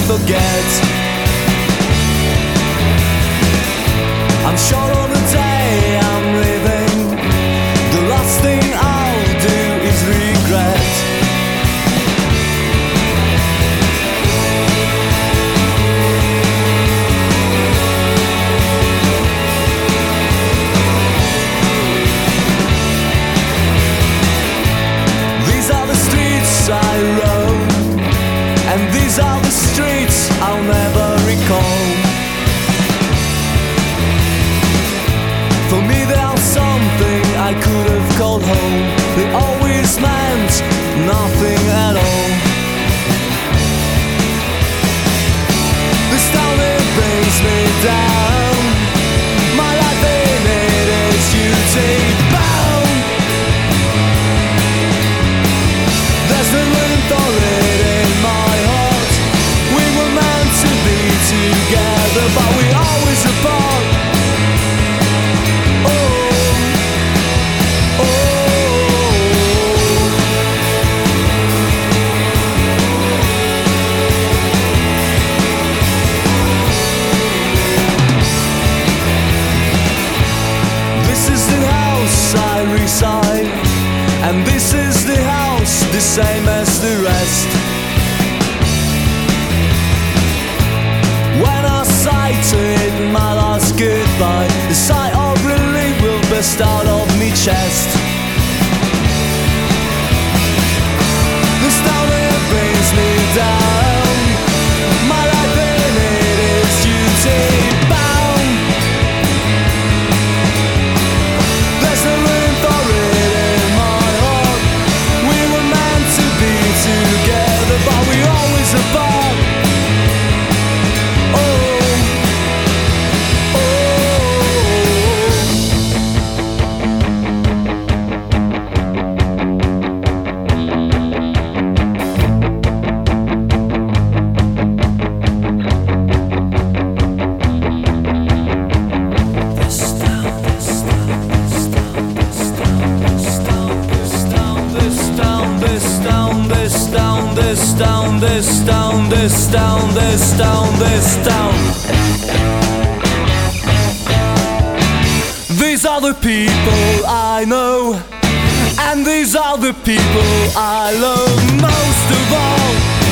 forget. I'm sure on the day I'm living, the last thing I'll do is regret. These are the streets I roam, and these are the streets I'll never recall. For me they are something I could have called home. They always meant nothing at all. This town, it brings me down. My life in it is duty-bound. There's no room for it in my heart. We were meant to be together, but we always apart. I reside, and this is the house, the same as the rest. When I sighted my last goodbye, the sight of relief will burst out of me chest. This town, it brings me down. My life in it is duty-bound. There's no room for it in my heart. We were meant to be together, but we always apart. This town. These are the people I know, and these are the people I love most of all.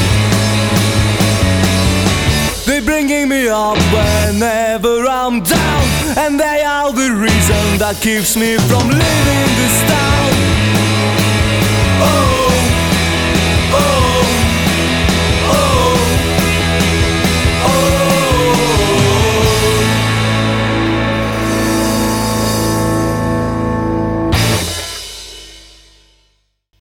They're bringing me up whenever I'm down, and they are the reason that keeps me from leaving this town. Oh.